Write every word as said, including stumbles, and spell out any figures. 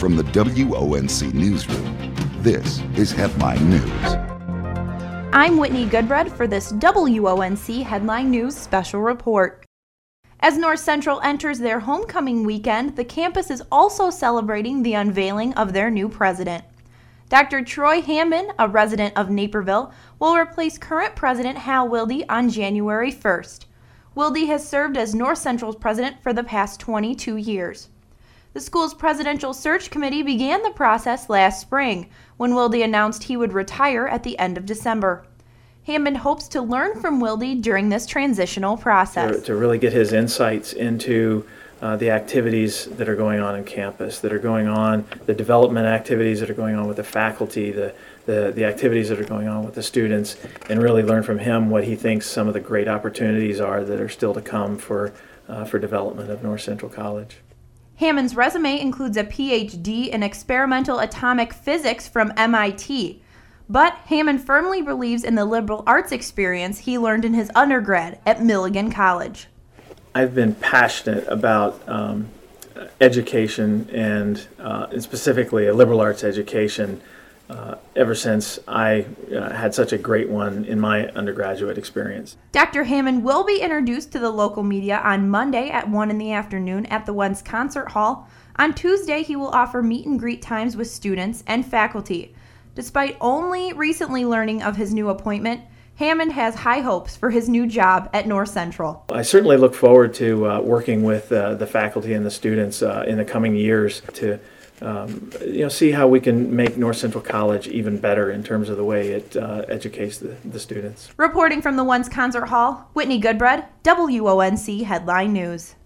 From the W O N C Newsroom, this is Headline News. I'm Whitney Goodbread for this W O N C Headline News special report. As North Central enters their homecoming weekend, the campus is also celebrating the unveiling of their new president. Doctor Troy Hammond, a resident of Naperville, will replace current President Hal Wilde on January first. Wilde has served as North Central's president for the past twenty-two years. The school's presidential search committee began the process last spring, when Wilde announced he would retire at the end of December. Hammond hopes to learn from Wilde during this transitional process. To, to really get his insights into uh, the activities that are going on in campus, that are going on, the development activities that are going on with the faculty, the, the, the activities that are going on with the students, and really learn from him what he thinks some of the great opportunities are that are still to come for, uh, for development of North Central College. Hammond's resume includes a P H D in experimental atomic physics from M I T, but Hammond firmly believes in the liberal arts experience he learned in his undergrad at Milligan College. I've been passionate about um, education and, uh, and specifically a liberal arts education uh, ever since I uh, had such a great one in my undergraduate experience. Doctor Hammond will be introduced to the local media on Monday at one in the afternoon at the Wentz Concert Hall. On Tuesday, he will offer meet and greet times with students and faculty. Despite only recently learning of his new appointment, Hammond has high hopes for his new job at North Central. I certainly look forward to uh, working with uh, the faculty and the students uh, in the coming years to um, you know, see how we can make North Central College even better in terms of the way it uh, educates the, the students. Reporting from the Wentz Concert Hall, Whitney Goodbread, W O N C Headline News.